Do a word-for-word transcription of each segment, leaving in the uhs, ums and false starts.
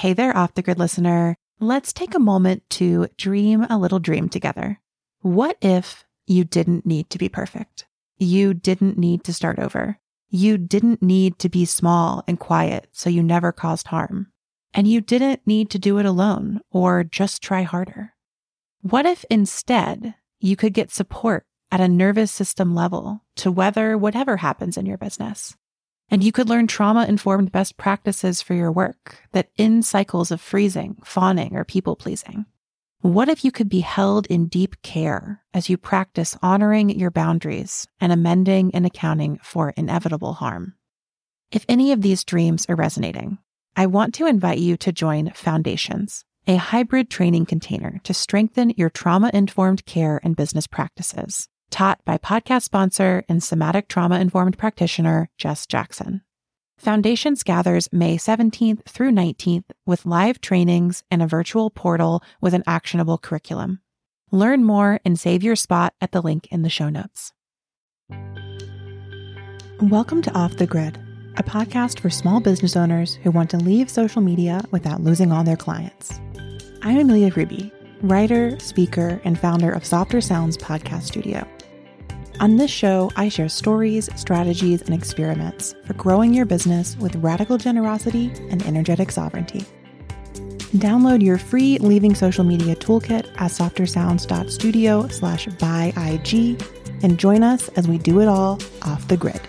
Hey there, Off the Grid listener. Let's take a moment to dream a little dream together. What if you didn't need to be perfect? You didn't need to start over. You didn't need to be small and quiet so you never caused harm. And you didn't need to do it alone or just try harder. What if instead you could get support at a nervous system level to weather whatever happens in your business? And you could learn trauma-informed best practices for your work that end cycles of freezing, fawning, or people-pleasing. What if you could be held in deep care as you practice honoring your boundaries and amending and accounting for inevitable harm? If any of these dreams are resonating, I want to invite you to join Foundations, a hybrid training container to strengthen your trauma-informed care and business practices, taught by podcast sponsor and somatic trauma-informed practitioner, Jess Jackson. Foundations gathers May seventeenth through nineteenth with live trainings and a virtual portal with an actionable curriculum. Learn more and save your spot at the link in the show notes. Welcome to Off the Grid, a podcast for small business owners who want to leave social media without losing all their clients. I'm Amelia Ruby, writer, speaker, and founder of Softer Sounds Podcast Studio. On this show, I share stories, strategies, and experiments for growing your business with radical generosity and energetic sovereignty. Download your free Leaving Social Media toolkit at softersounds.studio slash buy IG and join us as we do it all off the grid.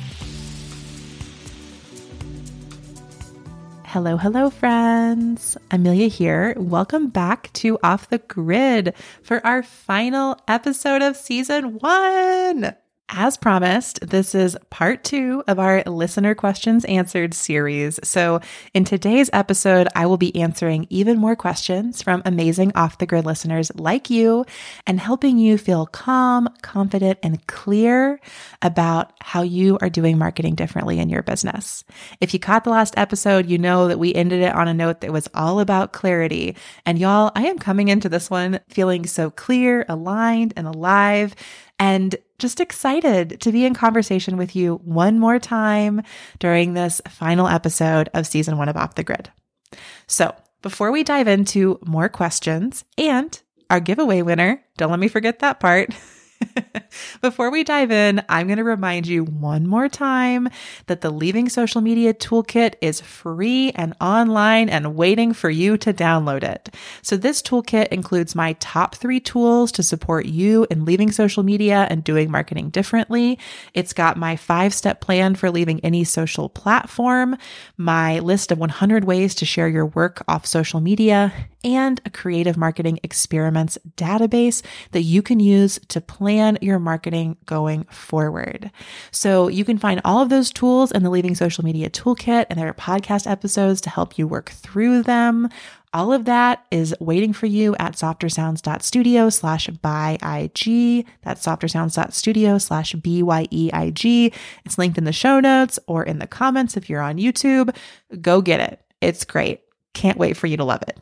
Hello, hello, friends. Amelia here. Welcome back to Off the Grid for our final episode of season one. As promised, this is part two of our Listener Questions Answered series. So in today's episode, I will be answering even more questions from amazing Off the Grid listeners like you and helping you feel calm, confident, and clear about how you are doing marketing differently in your business. If you caught the last episode, you know that we ended it on a note that was all about clarity. And y'all, I am coming into this one feeling so clear, aligned, and alive, and just excited to be in conversation with you one more time during this final episode of season one of Off the Grid. So before we dive into more questions and our giveaway winner, don't let me forget that part. Before we dive in, I'm going to remind you one more time that the Leaving Social Media Toolkit is free and online and waiting for you to download it. So this toolkit includes my top three tools to support you in leaving social media and doing marketing differently. It's got my five-step plan for leaving any social platform, my list of one hundred ways to share your work off social media, and a creative marketing experiments database that you can use to plan your marketing going forward. So you can find all of those tools in the Leaving Social Media Toolkit, and there are podcast episodes to help you work through them. All of that is waiting for you at softersounds.studio slash buy IG. That's softersounds.studio slash B Y E I G. It's linked in the show notes or in the comments if you're on YouTube. Go get it. It's great. Can't wait for you to love it.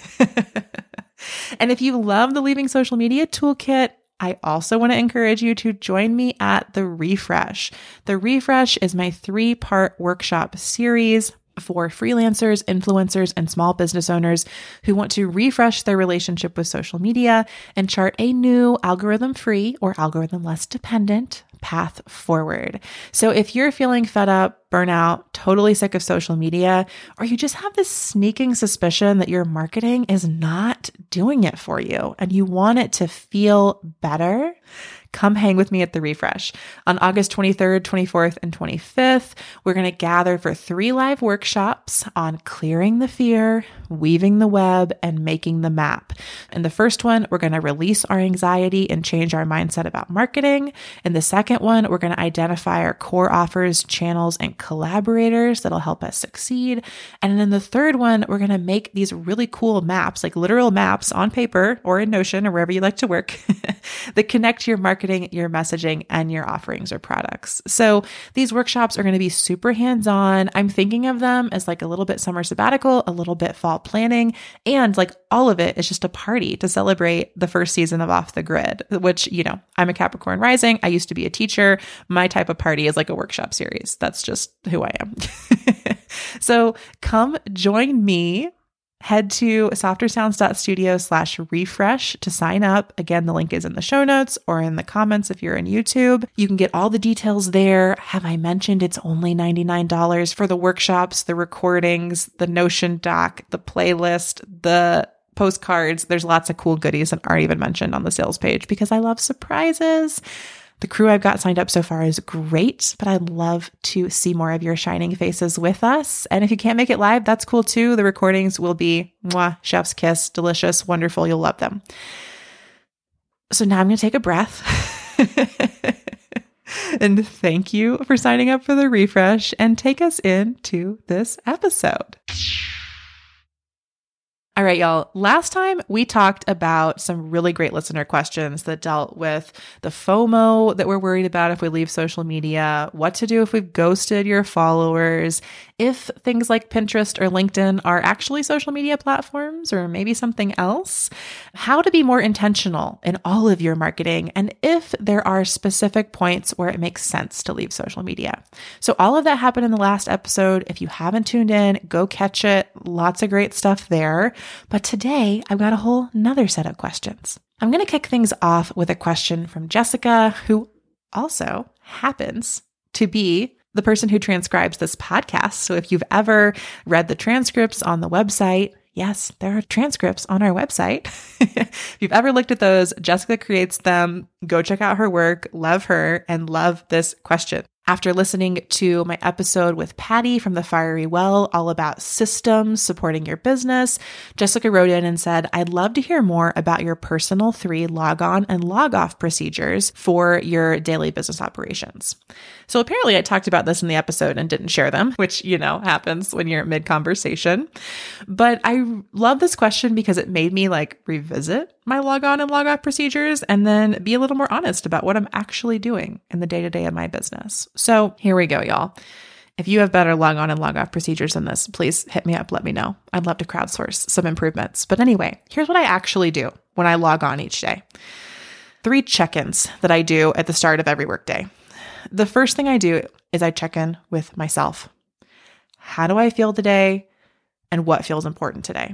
And if you love the Leaving Social Media Toolkit, I also want to encourage you to join me at The Refresh. The Refresh is my three-part workshop series for freelancers, influencers, and small business owners who want to refresh their relationship with social media and chart a new algorithm-free or algorithm-less dependent path forward. So if you're feeling fed up, burnout, totally sick of social media, or you just have this sneaking suspicion that your marketing is not doing it for you and you want it to feel better, come hang with me at The Refresh. On August twenty-third, twenty-fourth, and twenty-fifth, we're going to gather for three live workshops on clearing the fear, weaving the web, and making the map. In the first one, we're going to release our anxiety and change our mindset about marketing. In the second one, we're going to identify our core offers, channels, and collaborators that'll help us succeed. And in the third one, we're going to make these really cool maps, like literal maps on paper or in Notion or wherever you like to work that connect your marketing, your messaging, and your offerings or products. So these workshops are going to be super hands-on. I'm thinking of them as like a little bit summer sabbatical, a little bit fall planning, and like all of it is just a party to celebrate the first season of Off the Grid, which, you know, I'm a Capricorn rising. I used to be a teacher. My type of party is like a workshop series. That's just who I am. So come join me Head to softersounds.studio slash refresh to sign up. Again, the link is in the show notes or in the comments if you're in YouTube. You can get all the details there. Have I mentioned it's only ninety-nine dollars for the workshops, the recordings, the Notion doc, the playlist, the postcards? There's lots of cool goodies that aren't even mentioned on the sales page because I love surprises. The crew I've got signed up so far is great, but I'd love to see more of your shining faces with us. And if you can't make it live, that's cool too. The recordings will be mwah, chef's kiss, delicious, wonderful. You'll love them. So now I'm going to take a breath and thank you for signing up for the refresh and take us into this episode. All right, y'all. Last time we talked about some really great listener questions that dealt with the FOMO that we're worried about if we leave social media, what to do if we've ghosted your followers, if things like Pinterest or LinkedIn are actually social media platforms or maybe something else, how to be more intentional in all of your marketing, and if there are specific points where it makes sense to leave social media. So all of that happened in the last episode. If you haven't tuned in, go catch it. Lots of great stuff there. But today I've got a whole nother set of questions. I'm going to kick things off with a question from Jessica, who also happens to be the person who transcribes this podcast. So if you've ever read the transcripts on the website, yes, there are transcripts on our website. If you've ever looked at those, Jessica creates them. Go check out her work, love her, and love this question. After listening to my episode with Patty from The Fiery Well, all about systems supporting your business, Jessica wrote in and said, I'd love to hear more about your personal three log on and log off procedures for your daily business operations. So apparently I talked about this in the episode and didn't share them, which, you know, happens when you're mid conversation. But I love this question because it made me like revisit my log on and log off procedures and then be a little more honest about what I'm actually doing in the day to day of my business. So here we go, y'all. If you have better log on and log off procedures than this, please hit me up. Let me know. I'd love to crowdsource some improvements. But anyway, here's what I actually do when I log on each day. Three check-ins that I do at the start of every workday. The first thing I do is I check in with myself. How do I feel today? And what feels important today?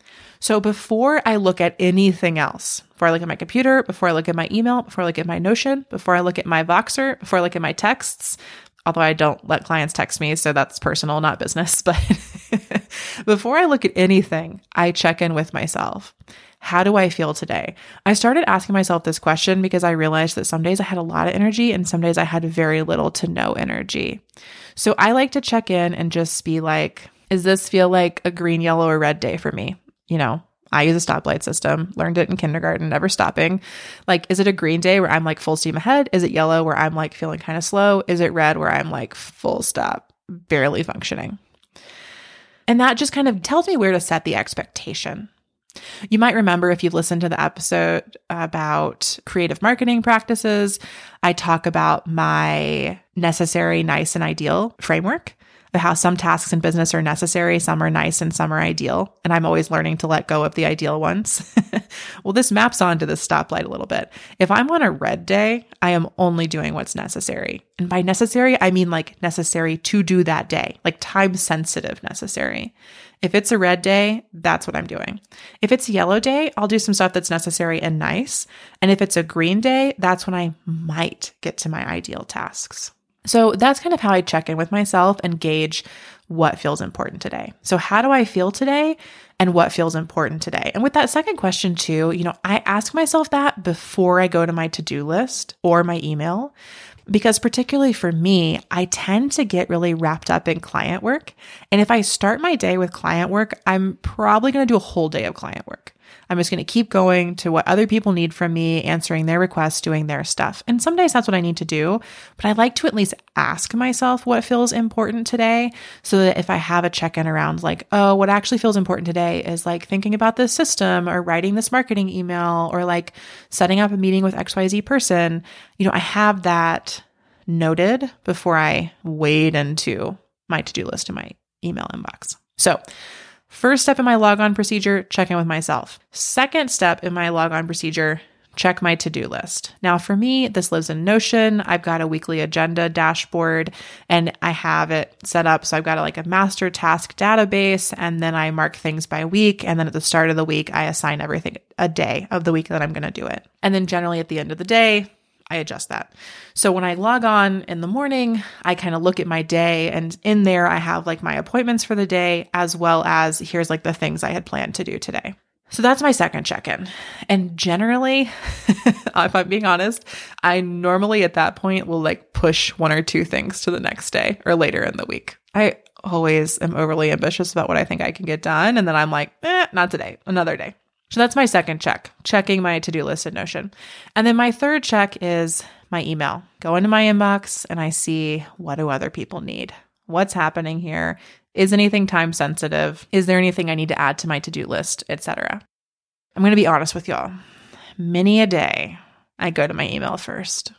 So before I look at anything else, before I look at my computer, before I look at my email, before I look at my Notion, before I look at my Voxer, before I look at my texts, although I don't let clients text me, so that's personal, not business, but before I look at anything, I check in with myself. How do I feel today? I started asking myself this question because I realized that some days I had a lot of energy and some days I had very little to no energy. So I like to check in and just be like, does this feel like a green, yellow, or red day for me? You know, I use a stoplight system, learned it in kindergarten, never stopping. Like, is it a green day where I'm like full steam ahead? Is it yellow where I'm like feeling kind of slow? Is it red where I'm like full stop, barely functioning? And that just kind of tells me where to set the expectation. You might remember if you've listened to the episode about creative marketing practices, I talk about my necessary, nice, and ideal framework. Of how some tasks in business are necessary, some are nice, and some are ideal. And I'm always learning to let go of the ideal ones. Well, this maps onto this stoplight a little bit. If I'm on a red day, I am only doing what's necessary. And by necessary, I mean like necessary to do that day, like time sensitive necessary. If it's a red day, that's what I'm doing. If it's a yellow day, I'll do some stuff that's necessary and nice. And if it's a green day, that's when I might get to my ideal tasks. So that's kind of how I check in with myself and gauge what feels important today. So how do I feel today and what feels important today? And with that second question too, you know, I ask myself that before I go to my to-do list or my email, because particularly for me, I tend to get really wrapped up in client work. And if I start my day with client work, I'm probably going to do a whole day of client work. I'm just going to keep going to what other people need from me, answering their requests, doing their stuff. And some days that's what I need to do, but I like to at least ask myself what feels important today so that if I have a check-in around like, oh, what actually feels important today is like thinking about this system or writing this marketing email or like setting up a meeting with X Y Z person, you know, I have that noted before I wade into my to-do list in my email inbox. So first step in my log on procedure, check in with myself. Second step in my log on procedure, check my to-do list. Now for me, this lives in Notion. I've got a weekly agenda dashboard and I have it set up. So I've got a, like a master task database, and then I mark things by week. And then at the start of the week, I assign everything a day of the week that I'm going to do it. And then generally at the end of the day, I adjust that. So when I log on in the morning, I kind of look at my day, and in there I have like my appointments for the day, as well as here's like the things I had planned to do today. So that's my second check-in. And generally, if I'm being honest, I normally at that point will like push one or two things to the next day or later in the week. I always am overly ambitious about what I think I can get done. And then I'm like, eh, not today, another day. So that's my second check, checking my to-do list in Notion. And then my third check is my email. Go into my inbox and I see, what do other people need? What's happening here? Is anything time sensitive? Is there anything I need to add to my to-do list, et cetera? I'm going to be honest with y'all. Many a day, I go to my email first.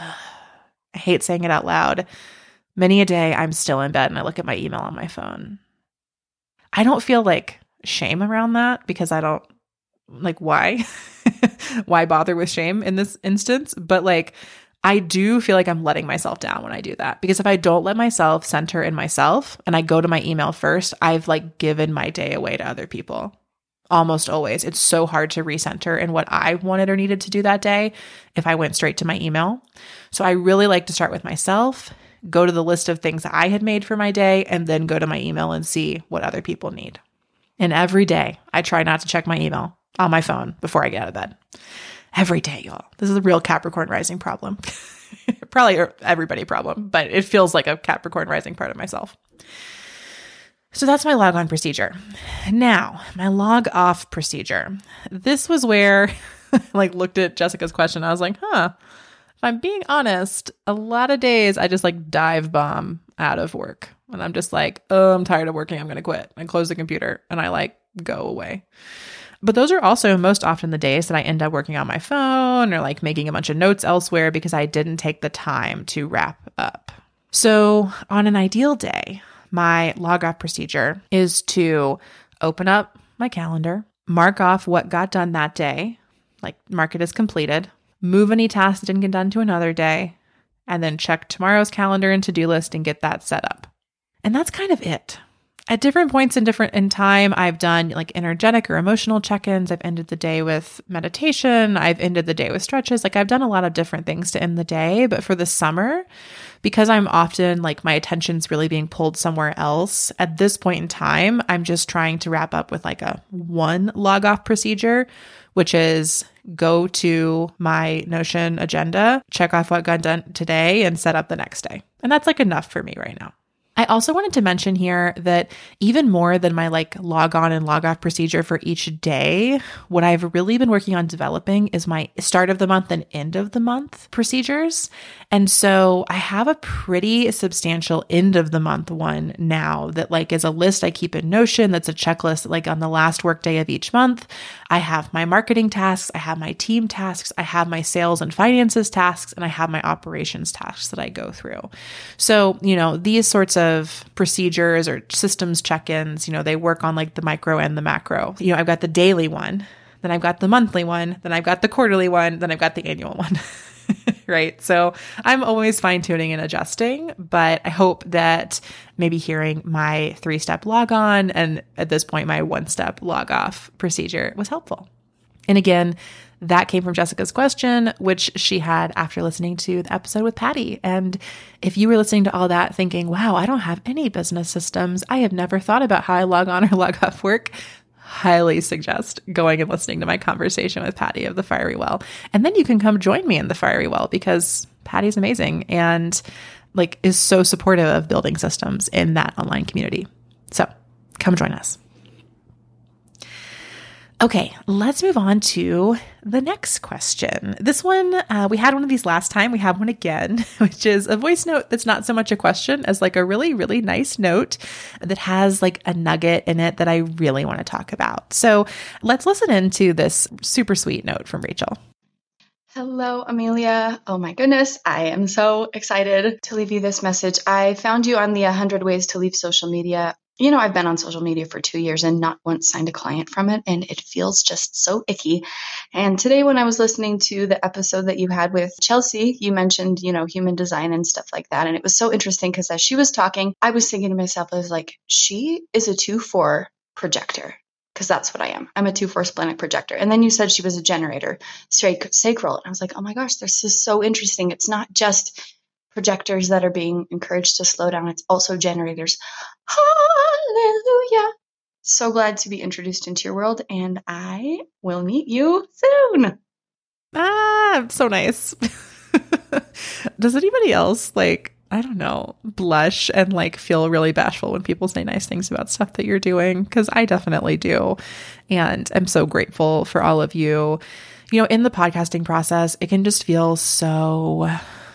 I hate saying it out loud. Many a day, I'm still in bed and I look at my email on my phone. I don't feel like shame around that because I don't, like, why? Why bother with shame in this instance? But like, I do feel like I'm letting myself down when I do that, because if I don't let myself center in myself and I go to my email first, I've like given my day away to other people. Almost always. It's so hard to recenter in what I wanted or needed to do that day if I went straight to my email. So I really like to start with myself, go to the list of things I had made for my day, and then go to my email and see what other people need. And every day I try not to check my email on my phone before I get out of bed. Every day, y'all. This is a real Capricorn rising problem. Probably everybody problem, but it feels like a Capricorn rising part of myself. So that's my log on procedure. Now, my log off procedure. This was where I like looked at Jessica's question. I was like, huh, if I'm being honest, a lot of days I just like dive bomb out of work. And I'm just like, oh, I'm tired of working. I'm going to quit. And close the computer and I like go away. But those are also most often the days that I end up working on my phone or like making a bunch of notes elsewhere because I didn't take the time to wrap up. So on an ideal day, my log off procedure is to open up my calendar, mark off what got done that day, like mark it as completed, move any tasks that didn't get done to another day, and then check tomorrow's calendar and to-do list and get that set up. And that's kind of it. At different points in different in time, I've done like energetic or emotional check-ins. I've ended the day with meditation. I've ended the day with stretches. Like I've done a lot of different things to end the day. But for the summer, because I'm often like my attention's really being pulled somewhere else, at this point in time, I'm just trying to wrap up with like a one log off procedure, which is go to my Notion agenda, check off what got done today, and set up the next day. And that's like enough for me right now. I also wanted to mention here that even more than my like log on and log off procedure for each day, what I've really been working on developing is my start of the month and end of the month procedures. And so I have a pretty substantial end of the month one now that like is a list I keep in Notion. That's a checklist like on the last work day of each month. I have my marketing tasks, I have my team tasks, I have my sales and finances tasks, and I have my operations tasks that I go through. So, you know, these sorts of procedures or systems check-ins, you know, they work on like the micro and the macro. You know, I've got the daily one, then I've got the monthly one, then I've got the quarterly one, then I've got the annual one. Right? So I'm always fine-tuning and adjusting, but I hope that maybe hearing my three-step log on and at this point, my one-step log off procedure was helpful. And again, that came from Jessica's question, which she had after listening to the episode with Patty. And if you were listening to all that thinking, wow, I don't have any business systems, I have never thought about how I log on or log off work, highly suggest going and listening to my conversation with Patty of the Fiery Well. And then you can come join me in the Fiery Well because Patty's amazing and like is so supportive of building systems in that online community. So come join us. Okay, let's move on to the next question. This one, uh, we had one of these last time. We have one again, which is a voice note that's not so much a question as like a really, really nice note that has like a nugget in it that I really want to talk about. So let's listen into this super sweet note from Rachel. Hello, Amelia. Oh my goodness. I am so excited to leave you this message. I found you on the one hundred Ways to Leave Social Media you know, I've been on social media for two years and not once signed a client from it, and it feels just so icky. And today, when I was listening to the episode that you had with Chelsea, you mentioned, you know, human design and stuff like that. And it was so interesting because as she was talking, I was thinking to myself, I was like, she is a two four projector. Because that's what I am. I'm a two four splenic projector. And then you said she was a generator, sac- sacral. And I was like, oh my gosh, this is so interesting. It's not just projectors that are being encouraged to slow down. It's also generators. Hallelujah. So glad to be introduced into your world, and I will meet you soon. Ah, so nice. Does anybody else, like, I don't know, blush and like feel really bashful when people say nice things about stuff that you're doing? Because I definitely do. And I'm so grateful for all of you. You know, in the podcasting process, it can just feel so,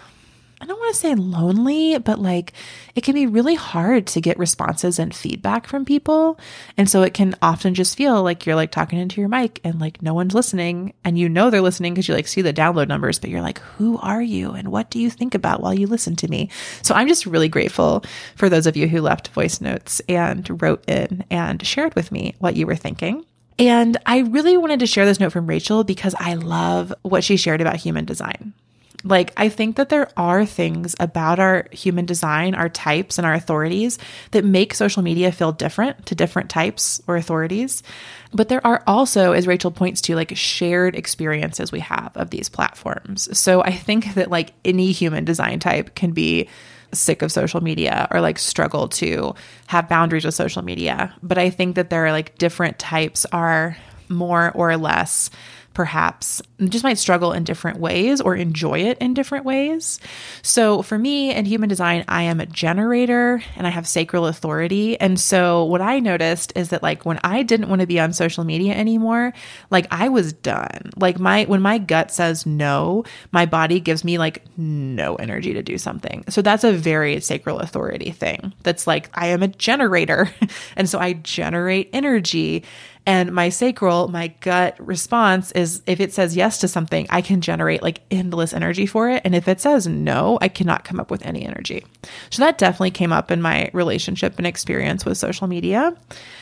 I don't want to say lonely, but like it can be really hard to get responses and feedback from people. And so it can often just feel like you're like talking into your mic and like no one's listening, and you know they're listening because you like see the download numbers, but you're like, who are you and what do you think about while you listen to me? So I'm just really grateful for those of you who left voice notes and wrote in and shared with me what you were thinking. And I really wanted to share this note from Rachel because I love what she shared about human design. Like, I think that there are things about our human design, our types and our authorities that make social media feel different to different types or authorities. But there are also, as Rachel points to, like shared experiences we have of these platforms. So I think that like any human design type can be sick of social media or like struggle to have boundaries with social media. But I think that there are like different types are more or less perhaps just might struggle in different ways or enjoy it in different ways. So for me in human design, I am a generator and I have sacral authority. And so what I noticed is that like when I didn't want to be on social media anymore, like I was done. Like my, when my gut says no, my body gives me like no energy to do something. So that's a very sacral authority thing. That's like, I am a generator. And so I generate energy. And my sacral, my gut response is if it says yes to something, I can generate like endless energy for it. And if it says no, I cannot come up with any energy. So that definitely came up in my relationship and experience with social media.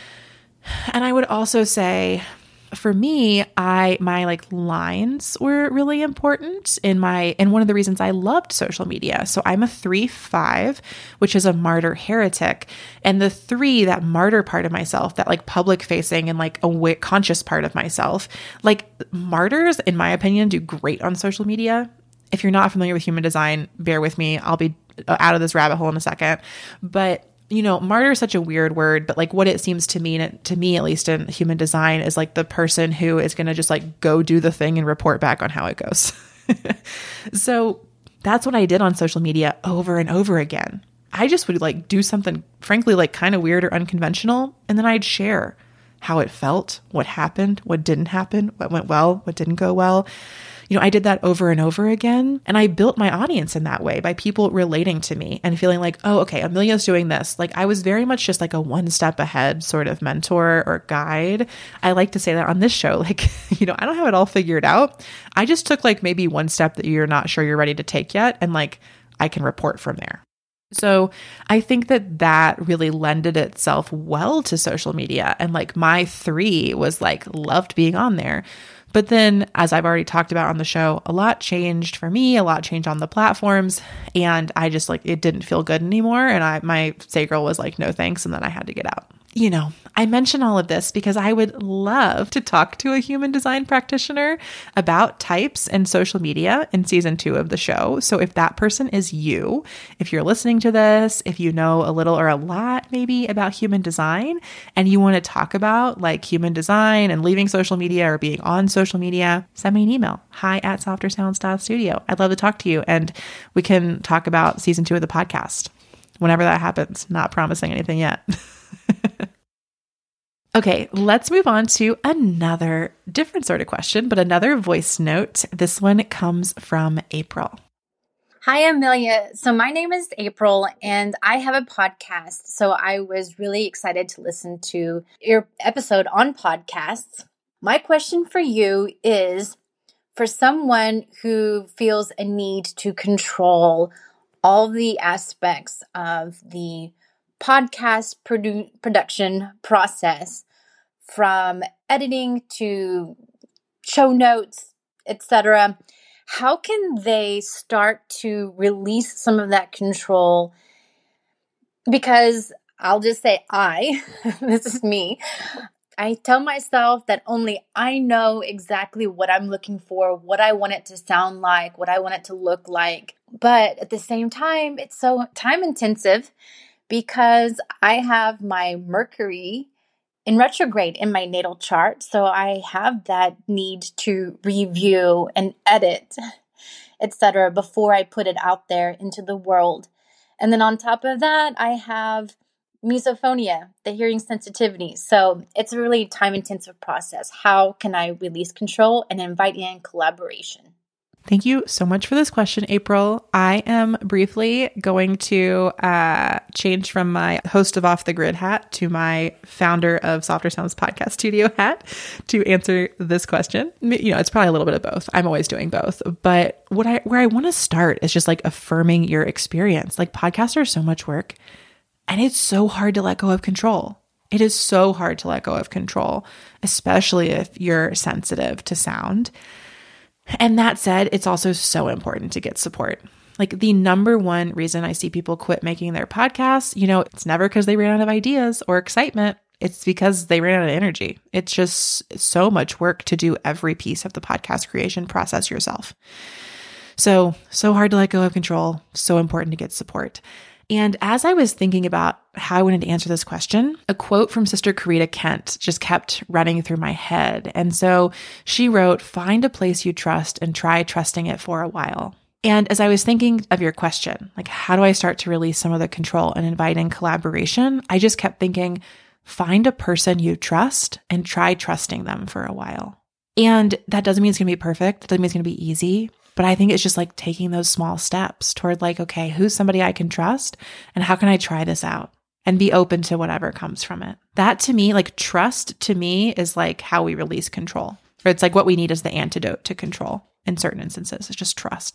And I would also say, for me, I, my like lines were really important in my, and one of the reasons I loved social media. So I'm a three, five, which is a martyr heretic. And the three, that martyr part of myself, that like public facing and like a conscious part of myself, like martyrs, in my opinion, do great on social media. If you're not familiar with human design, bear with me. I'll be out of this rabbit hole in a second, but you know, martyr is such a weird word, but like what it seems to mean, to me, at least in human design, is like the person who is going to just like go do the thing and report back on how it goes. So that's what I did on social media over and over again. I just would like do something, frankly, like kind of weird or unconventional. And then I'd share how it felt, what happened, what didn't happen, what went well, what didn't go well. You know, I did that over and over again. And I built my audience in that way by people relating to me and feeling like, oh, okay, Amelia's doing this. Like I was very much just like a one step ahead sort of mentor or guide. I like to say that on this show, like, you know, I don't have it all figured out. I just took like maybe one step that you're not sure you're ready to take yet. And like, I can report from there. So I think that that really lended itself well to social media. And like my three was like, loved being on there. But then, as I've already talked about on the show, a lot changed for me, a lot changed on the platforms, and I just like, it didn't feel good anymore. And I, my sacral was like, no thanks. And then I had to get out. You know, I mention all of this because I would love to talk to a human design practitioner about types and social media in season two of the show. So if that person is you, if you're listening to this, if you know a little or a lot maybe about human design and you want to talk about like human design and leaving social media or being on social media, send me an email, hi at softer sounds dot studio. I'd love to talk to you and we can talk about season two of the podcast whenever that happens. Not promising anything yet. Okay, let's move on to another different sort of question, but another voice note. This one comes from April. Hi, Amelia. So my name is April and I have a podcast. So I was really excited to listen to your episode on podcasts. My question for you is, for someone who feels a need to control all the aspects of the podcast produ- production process, from editing to show notes, et cetera, how can they start to release some of that control? Because I'll just say I, this is me, I tell myself that only I know exactly what I'm looking for, what I want it to sound like, what I want it to look like. But at the same time, it's so time intensive because I have my Mercury in retrograde in my natal chart. So I have that need to review and edit, et cetera, before I put it out there into the world. And then on top of that, I have misophonia, the hearing sensitivity. So it's a really time-intensive process. How can I release control and invite in collaboration? Thank you so much for this question, April. I am briefly going to uh, change from my host of Off the Grid hat to my founder of Softer Sounds Podcast Studio hat to answer this question. You know, it's probably a little bit of both. I'm always doing both. But what I where I want to start is just like affirming your experience. Like, podcasts are so much work, and it's so hard to let go of control. It is so hard to let go of control, especially if you're sensitive to sound. And that said, it's also so important to get support. Like, the number one reason I see people quit making their podcasts, you know, it's never because they ran out of ideas or excitement. It's because they ran out of energy. It's just so much work to do every piece of the podcast creation process yourself. So, so hard to let go of control, so important to get support. And as I was thinking about how I wanted to answer this question, a quote from Sister Karita Kent just kept running through my head. And so she wrote, "Find a place you trust and try trusting it for a while." And as I was thinking of your question, like, how do I start to release some of the control and invite in collaboration? I just kept thinking, find a person you trust and try trusting them for a while. And that doesn't mean it's going to be perfect. It doesn't mean it's going to be easy. But I think it's just like taking those small steps toward like, okay, who's somebody I can trust and how can I try this out and be open to whatever comes from it. That to me, like, trust to me is like how we release control. Or it's like what we need as the antidote to control in certain instances. It's just trust.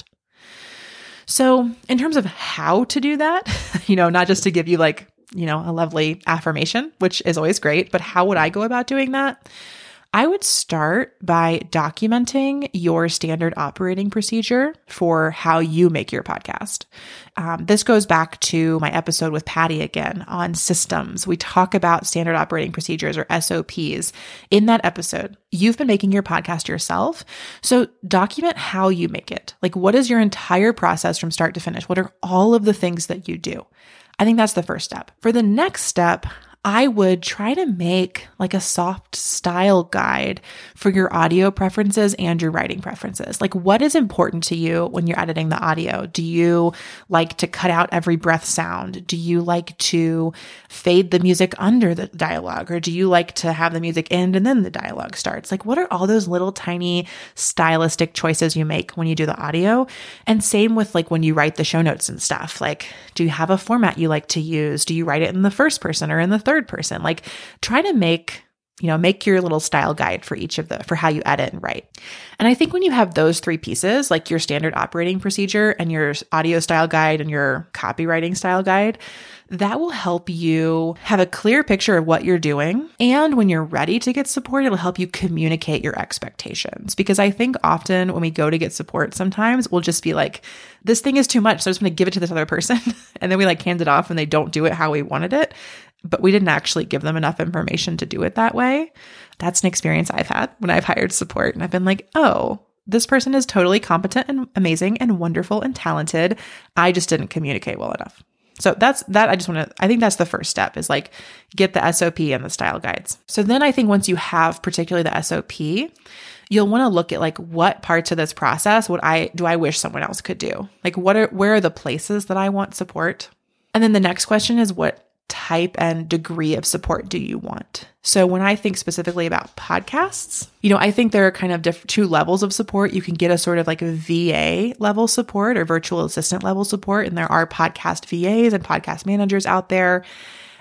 So in terms of how to do that, you know, not just to give you like, you know, a lovely affirmation, which is always great, but how would I go about doing that? I would start by documenting your standard operating procedure for how you make your podcast. Um, this goes back to my episode with Patty again on systems. We talk about standard operating procedures, or S O Ps. In that episode, you've been making your podcast yourself. So document how you make it. Like, what is your entire process from start to finish? What are all of the things that you do? I think that's the first step. For the next step, I would try to make like a soft style guide for your audio preferences and your writing preferences. Like, what is important to you when you're editing the audio? Do you like to cut out every breath sound? Do you like to fade the music under the dialogue? Or do you like to have the music end and then the dialogue starts? Like, what are all those little tiny stylistic choices you make when you do the audio? And same with like when you write the show notes and stuff. Like, do you have a format you like to use? Do you write it in the first person or in the third person? Like, try to make, you know, make your little style guide for each of the, for how you edit and write. And I think when you have those three pieces, like your standard operating procedure and your audio style guide and your copywriting style guide, that will help you have a clear picture of what you're doing. And when you're ready to get support, it'll help you communicate your expectations. Because I think often when we go to get support, sometimes we'll just be like, this thing is too much, so I'm just going to give it to this other person. And then we like hand it off and they don't do it how we wanted it. But we didn't actually give them enough information to do it that way. That's an experience I've had when I've hired support. And I've been like, oh, this person is totally competent and amazing and wonderful and talented. I just didn't communicate well enough. So that's that. I just want to, I think that's the first step, is like get the S O P and the style guides. So then I think once you have particularly the S O P, you'll want to look at like what parts of this process would I, do I wish someone else could do? Like, what are, where are the places that I want support? And then the next question is, what type and degree of support do you want? So when I think specifically about podcasts, you know, I think there are kind of diff- two levels of support. You can get a sort of like a V A level support or virtual assistant level support. And there are podcast V As and podcast managers out there.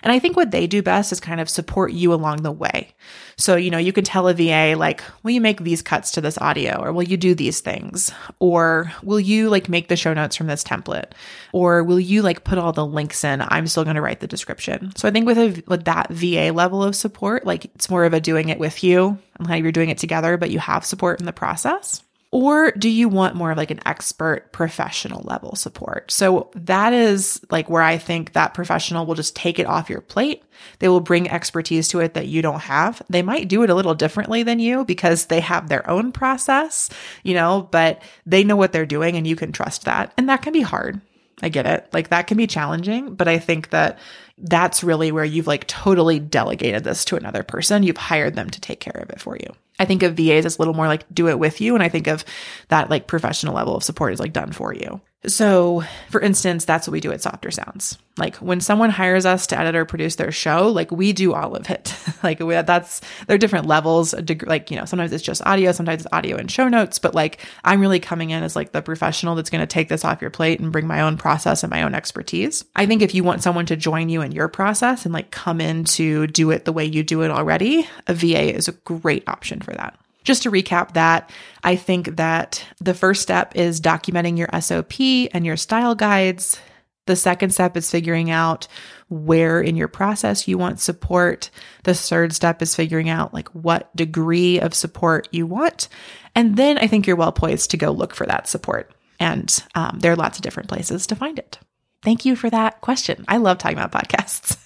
And I think what they do best is kind of support you along the way. So, you know, you can tell a V A like, will you make these cuts to this audio? Or will you do these things? Or will you like make the show notes from this template? Or will you like put all the links in? I'm still going to write the description. So I think with, a, with that V A level of support, like it's more of a doing it with you and how you're doing it together, but you have support in the process. Or do you want more of like an expert professional level support? So that is like where I think that professional will just take it off your plate. They will bring expertise to it that you don't have. They might do it a little differently than you because they have their own process, you know, but they know what they're doing and you can trust that. And that can be hard. I get it. Like that can be challenging, but I think that that's really where you've like totally delegated this to another person. You've hired them to take care of it for you. I think of V As as a little more like do it with you. And I think of that like professional level of support is like done for you. So for instance, that's what we do at Softer Sounds. Like when someone hires us to edit or produce their show, like we do all of it. Like we, that's, there are different levels, like, you know, sometimes it's just audio, sometimes it's audio and show notes, but like I'm really coming in as like the professional that's going to take this off your plate and bring my own process and my own expertise. I think if you want someone to join you in your process and like come in to do it the way you do it already, a V A is a great option for that. Just to recap that, I think that the first step is documenting your S O P and your style guides. The second step is figuring out where in your process you want support. The third step is figuring out like what degree of support you want. And then I think you're well poised to go look for that support. And um, there are lots of different places to find it. Thank you for that question. I love talking about podcasts.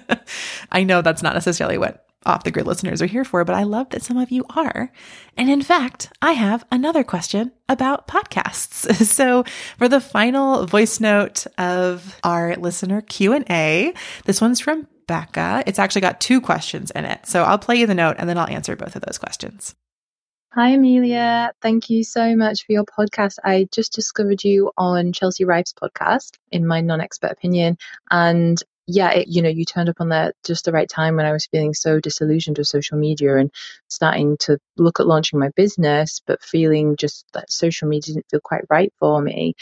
I know that's not necessarily what Off the Grid listeners are here for, but I love that some of you are. And in fact, I have another question about podcasts. So for the final voice note of our listener Q and A, this one's from Becca. It's actually got two questions in it. So I'll play you the note and then I'll answer both of those questions. Hi, Amelia. Thank you so much for your podcast. I just discovered you on Chelsea Rife's podcast, in my non-expert opinion. And yeah, it, you know, you turned up on that just the right time when I was feeling so disillusioned with social media and starting to look at launching my business, but feeling just that social media didn't feel quite right for me.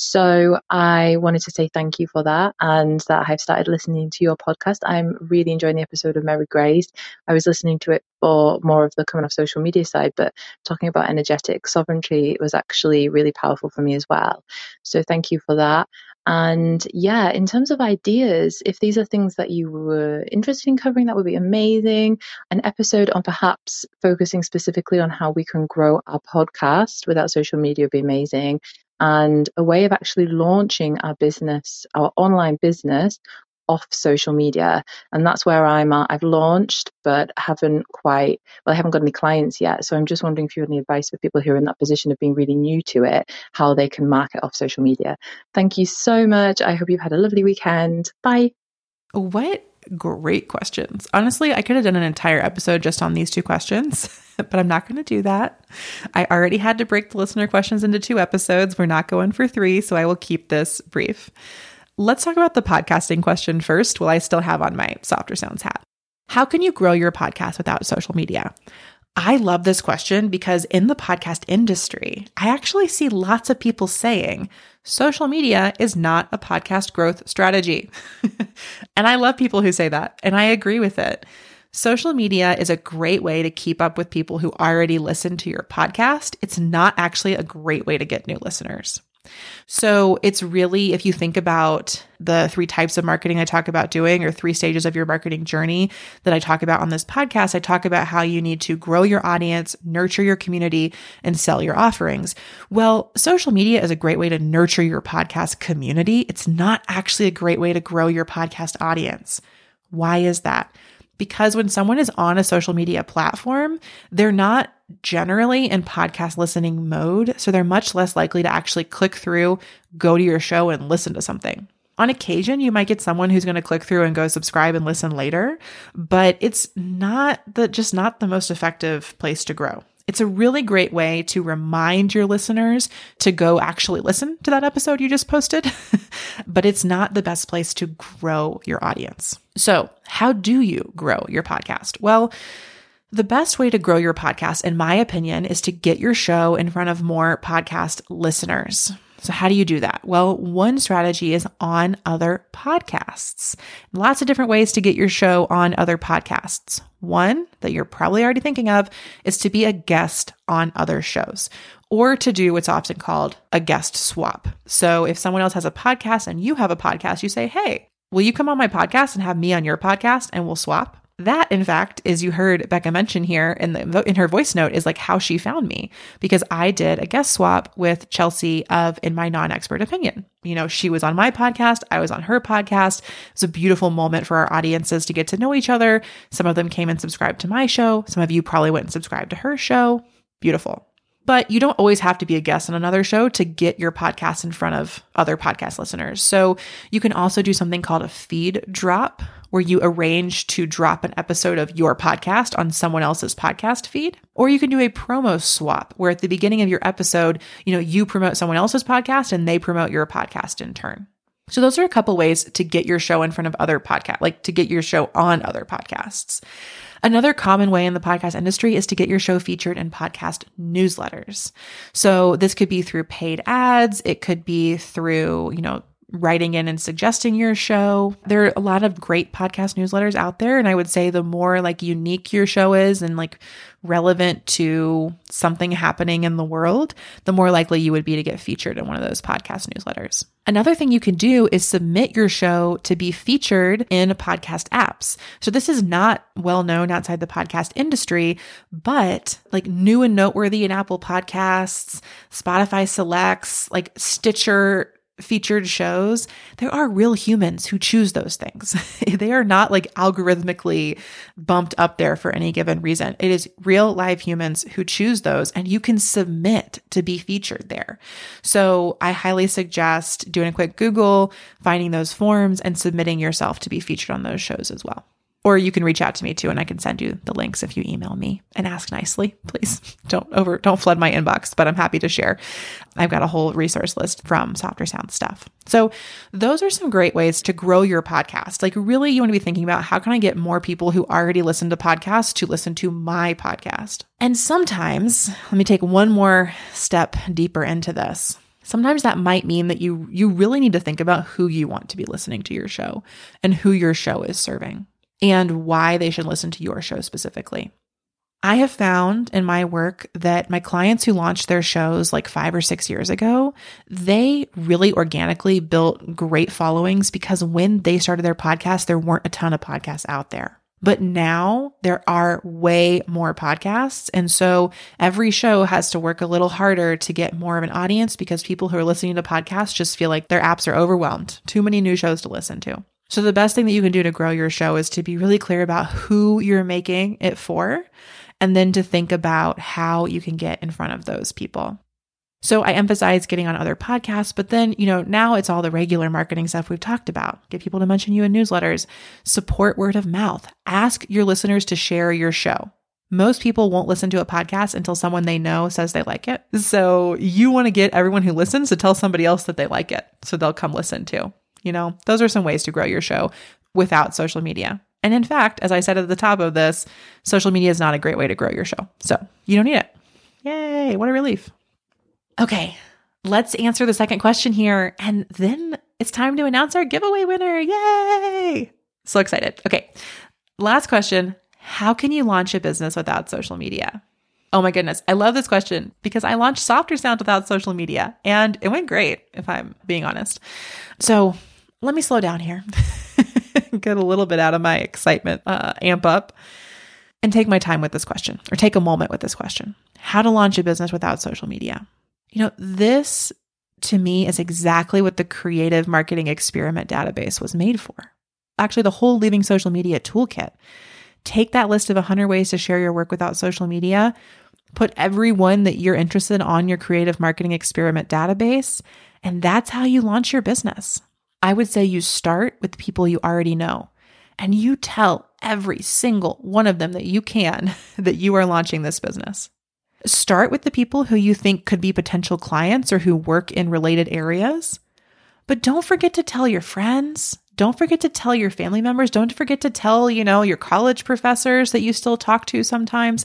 So I wanted to say thank you for that, and that I've started listening to your podcast. I'm really enjoying the episode of Mary Grace. I was listening to it for more of the coming off social media side, but talking about energetic sovereignty was actually really powerful for me as well. So thank you for that. And yeah, in terms of ideas, if these are things that you were interested in covering, that would be amazing. An episode on perhaps focusing specifically on how we can grow our podcast without social media would be amazing. And a way of actually launching our business, our online business, off social media. And that's where I'm at. I've launched, but haven't quite, well, I haven't got any clients yet. So I'm just wondering if you have any advice for people who are in that position of being really new to it, how they can market off social media. Thank you so much. I hope you've had a lovely weekend. Bye. What great questions. Honestly, I could have done an entire episode just on these two questions, but I'm not going to do that. I already had to break the listener questions into two episodes. We're not going for three, so I will keep this brief. Let's talk about the podcasting question first while I still have on my Softer Sounds hat. How can you grow your podcast without social media? I love this question because in the podcast industry, I actually see lots of people saying social media is not a podcast growth strategy. And I love people who say that, and I agree with it. Social media is a great way to keep up with people who already listen to your podcast. It's not actually a great way to get new listeners. So it's really, if you think about the three types of marketing I talk about doing, or three stages of your marketing journey that I talk about on this podcast, I talk about how you need to grow your audience, nurture your community, and sell your offerings. Well, social media is a great way to nurture your podcast community. It's not actually a great way to grow your podcast audience. Why is that? Because when someone is on a social media platform, they're not generally in podcast listening mode. So they're much less likely to actually click through, go to your show, and listen to something. On occasion, you might get someone who's going to click through and go subscribe and listen later, but it's not the, just not the most effective place to grow. It's a really great way to remind your listeners to go actually listen to that episode you just posted, but it's not the best place to grow your audience. So how do you grow your podcast? Well, the best way to grow your podcast, in my opinion, is to get your show in front of more podcast listeners. So how do you do that? Well, one strategy is on other podcasts. Lots of different ways to get your show on other podcasts. One that you're probably already thinking of is to be a guest on other shows, or to do what's often called a guest swap. So if someone else has a podcast and you have a podcast, you say, hey, will you come on my podcast and have me on your podcast and we'll swap? That, in fact, as you heard Becca mention here in the in her voice note, is like how she found me, because I did a guest swap with Chelsea of In My Non-Expert Opinion. You know, she was on my podcast, I was on her podcast. It was a beautiful moment for our audiences to get to know each other. Some of them came and subscribed to my show. Some of you probably went and subscribed to her show. Beautiful. But you don't always have to be a guest on another show to get your podcast in front of other podcast listeners. So you can also do something called a feed drop, where you arrange to drop an episode of your podcast on someone else's podcast feed. Or you can do a promo swap, where at the beginning of your episode, you know, you promote someone else's podcast and they promote your podcast in turn. So those are a couple ways to get your show in front of other podcasts, like to get your show on other podcasts. Another common way in the podcast industry is to get your show featured in podcast newsletters. So this could be through paid ads. It could be through, you know, writing in and suggesting your show. There are a lot of great podcast newsletters out there. And I would say the more like unique your show is and like relevant to something happening in the world, the more likely you would be to get featured in one of those podcast newsletters. Another thing you can do is submit your show to be featured in podcast apps. So this is not well known outside the podcast industry, but like new and noteworthy in Apple Podcasts, Spotify Selects, like Stitcher featured shows, there are real humans who choose those things. They are not like algorithmically bumped up there for any given reason. It is real live humans who choose those, and you can submit to be featured there. So I highly suggest doing a quick Google, finding those forms, and submitting yourself to be featured on those shows as well. Or you can reach out to me too, and I can send you the links if you email me and ask nicely. Please don't over, don't flood my inbox, but I'm happy to share. I've got a whole resource list from Softer Sound stuff. So those are some great ways to grow your podcast. Like really, you want to be thinking about, how can I get more people who already listen to podcasts to listen to my podcast? And sometimes, let me take one more step deeper into this. Sometimes that might mean that you you really need to think about who you want to be listening to your show and who your show is serving, and why they should listen to your show specifically. I have found in my work that my clients who launched their shows like five or six years ago, they really organically built great followings because when they started their podcast, there weren't a ton of podcasts out there. But now there are way more podcasts. And so every show has to work a little harder to get more of an audience, because people who are listening to podcasts just feel like their apps are overwhelmed. Too many new shows to listen to. So the best thing that you can do to grow your show is to be really clear about who you're making it for, and then to think about how you can get in front of those people. So I emphasize getting on other podcasts, but then, you know, now it's all the regular marketing stuff we've talked about. Get people to mention you in newsletters, support word of mouth, ask your listeners to share your show. Most people won't listen to a podcast until someone they know says they like it. So you want to get everyone who listens to tell somebody else that they like it, so they'll come listen too. You know, those are some ways to grow your show without social media. And in fact, as I said at the top of this, social media is not a great way to grow your show. So you don't need it. Yay, what a relief. Okay, let's answer the second question here. And then it's time to announce our giveaway winner. Yay! So excited. Okay, last question. How can you launch a business without social media? Oh my goodness. I love this question because I launched Softer Sound without social media and it went great, if I'm being honest. So let me slow down here, get a little bit out of my excitement, uh, amp up, and take my time with this question, or take a moment with this question. How to launch a business without social media. You know, this to me is exactly what the Creative Marketing Experiment database was made for. Actually, the whole Leaving Social Media toolkit. Take that list of one hundred ways to share your work without social media, put every one that you're interested in on your Creative Marketing Experiment database, and that's how you launch your business. I would say you start with the people you already know, and you tell every single one of them that you can that you are launching this business. Start with the people who you think could be potential clients or who work in related areas, but don't forget to tell your friends. Don't forget to tell your family members. Don't forget to tell, you know, your college professors that you still talk to sometimes.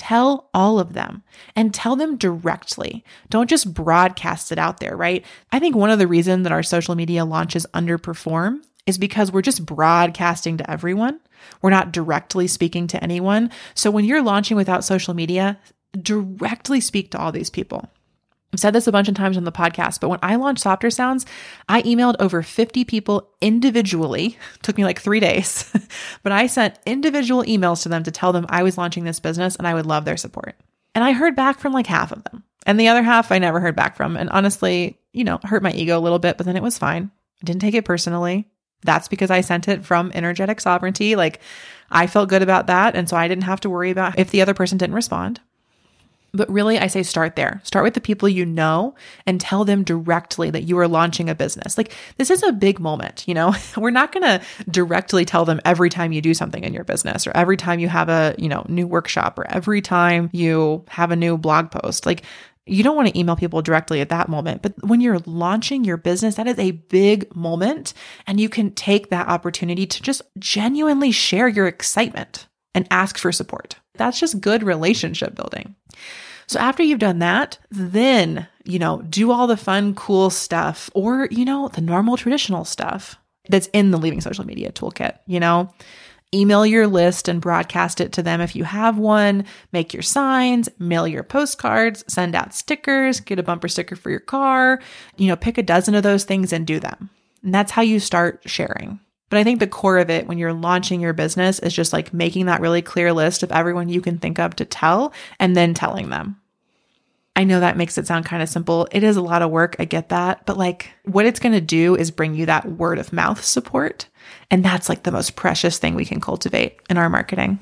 Tell all of them and tell them directly. Don't just broadcast it out there, right? I think one of the reasons that our social media launches underperform is because we're just broadcasting to everyone. We're not directly speaking to anyone. So when you're launching without social media, directly speak to all these people. I've said this a bunch of times on the podcast, but when I launched Softer Sounds, I emailed over fifty people individually. It took me like three days, but I sent individual emails to them to tell them I was launching this business and I would love their support. And I heard back from like half of them. And the other half I never heard back from. And honestly, you know, hurt my ego a little bit, but then it was fine. I didn't take it personally. That's because I sent it from energetic sovereignty. Like I felt good about that. And so I didn't have to worry about if the other person didn't respond. But really, I say start there. Start with the people you know and tell them directly that you are launching a business. Like this is a big moment, you know? We're not going to directly tell them every time you do something in your business or every time you have a, you know, new workshop or every time you have a new blog post. Like you don't want to email people directly at that moment. But when you're launching your business, that is a big moment. And you can take that opportunity to just genuinely share your excitement and ask for support. That's just good relationship building. So after you've done that, then, you know, do all the fun, cool stuff or, you know, the normal traditional stuff that's in the Leaving Social Media toolkit, you know, email your list and broadcast it to them if you have one, make your signs, mail your postcards, send out stickers, get a bumper sticker for your car, you know, pick a dozen of those things and do them. And that's how you start sharing. But I think the core of it when you're launching your business is just like making that really clear list of everyone you can think of to tell and then telling them. I know that makes it sound kind of simple. It is a lot of work. I get that. But like what it's going to do is bring you that word of mouth support. And that's like the most precious thing we can cultivate in our marketing.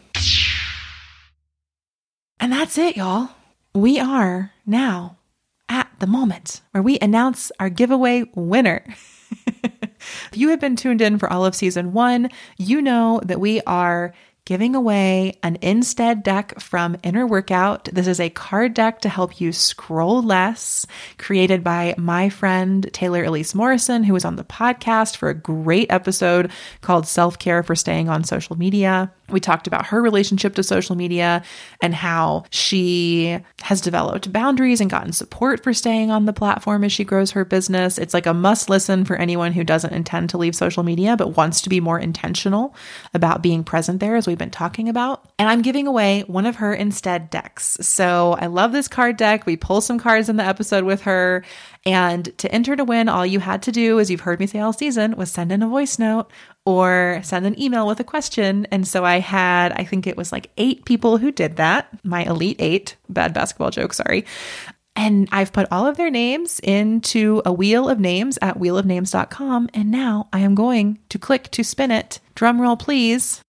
And that's it, y'all. We are now at the moment where we announce our giveaway winner. If you have been tuned in for all of season one, you know that we are giving away an Instead deck from Inner Workout. This is a card deck to help you scroll less, created by my friend Taylor Elise Morrison, who was on the podcast for a great episode called Self-Care for Staying on Social Media. We talked about her relationship to social media and how she has developed boundaries and gotten support for staying on the platform as she grows her business. It's like a must listen for anyone who doesn't intend to leave social media, but wants to be more intentional about being present there, as we've been talking about. And I'm giving away one of her Instead decks. So I love this card deck. We pull some cards in the episode with her. And to enter to win, all you had to do, as you've heard me say all season, was send in a voice note or send an email with a question. And so I had, I think it was like eight people who did that. My elite eight, bad basketball joke, sorry. And I've put all of their names into a wheel of names at wheel of names dot com. And now I am going to click to spin it. Drum roll, please.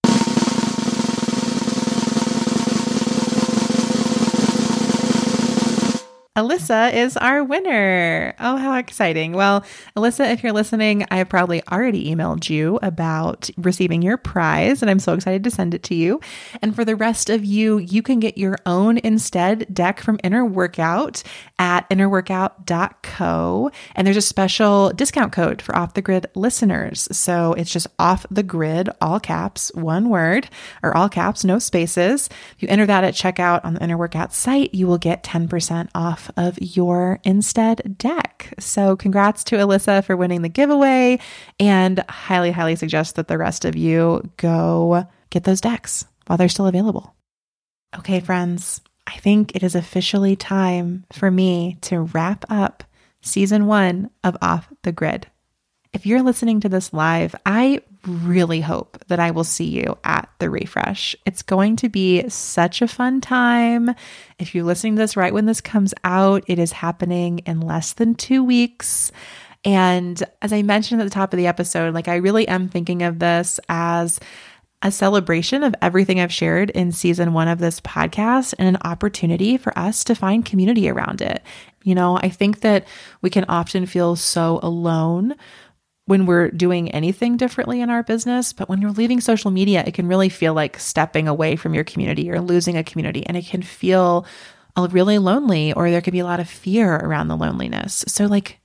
Alyssa is our winner. Oh, how exciting. Well, Alyssa, if you're listening, I have probably already emailed you about receiving your prize, and I'm so excited to send it to you. And for the rest of you, you can get your own Instead deck from Inner Workout at inner workout dot co. And there's a special discount code for Off the Grid listeners. So it's just Off the Grid, all caps, one word, or all caps, no spaces. If you enter that at checkout on the Inner Workout site, you will get ten percent off of your Instead deck. So congrats to Alyssa for winning the giveaway, and highly, highly suggest that the rest of you go get those decks while they're still available. Okay, friends, I think it is officially time for me to wrap up season one of Off the Grid. If you're listening to this live, I really hope that I will see you at the refresh. It's going to be such a fun time. If you're listening to this right when this comes out, it is happening in less than two weeks. And as I mentioned at the top of the episode, like I really am thinking of this as a celebration of everything I've shared in season one of this podcast and an opportunity for us to find community around it. You know, I think that we can often feel so alone when we're doing anything differently in our business, but when you're leaving social media, it can really feel like stepping away from your community or losing a community, and it can feel really lonely, or there could be a lot of fear around the loneliness. So like,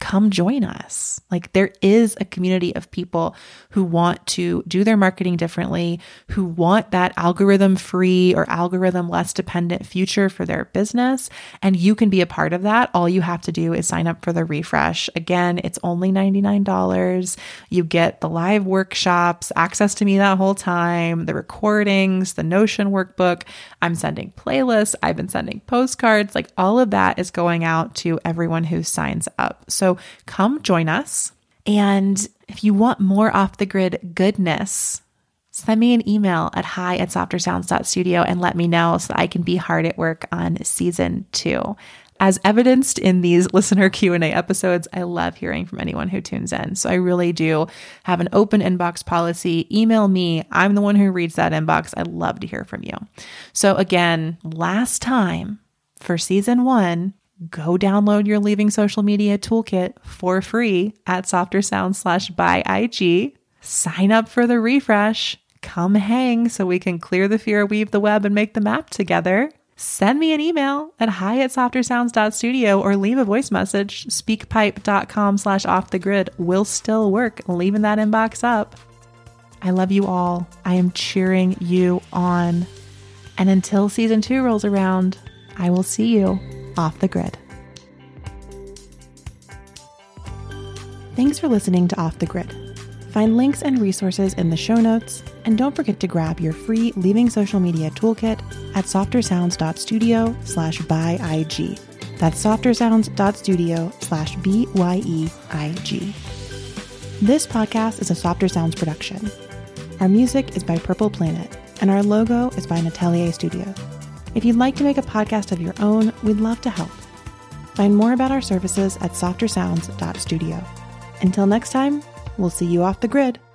come join us. Like, there is a community of people who want to do their marketing differently, who want that algorithm free or algorithm less dependent future for their business. And you can be a part of that. All you have to do is sign up for the refresh. Again, it's only ninety-nine dollars. You get the live workshops, access to me that whole time, the recordings, the Notion workbook. I'm sending playlists. I've been sending postcards. Like, all of that is going out to everyone who signs up. So come join us. And if you want more off the grid goodness, send me an email at hi at softer sounds dot studio and let me know so that I can be hard at work on season two. As evidenced in these listener Q and A episodes, I love hearing from anyone who tunes in. So I really do have an open inbox policy. Email me. I'm the one who reads that inbox. I'd love to hear from you. So again, last time for season one, go download your Leaving Social Media Toolkit for free at softersounds slash by IG. Sign up for the refresh. Come hang so we can clear the fear, weave the web, and make the map together. Send me an email at hi at softersounds dot studio or leave a voice message. Speakpipe.com slash off the grid will still work. Leaving that inbox up. I love you all. I am cheering you on. And until season two rolls around, I will see you off the grid. Thanks for listening to Off the Grid. Find links and resources in the show notes, and don't forget to grab your free Leaving Social Media Toolkit at softersounds dot studio slash by IG. That's softersounds dot studio slash B Y E I G. This podcast is a Softer Sounds production. Our music is by Purple Planet, and our logo is by Natelier Studios. If you'd like to make a podcast of your own, we'd love to help. Find more about our services at softersounds dot studio. Until next time, we'll see you off the grid.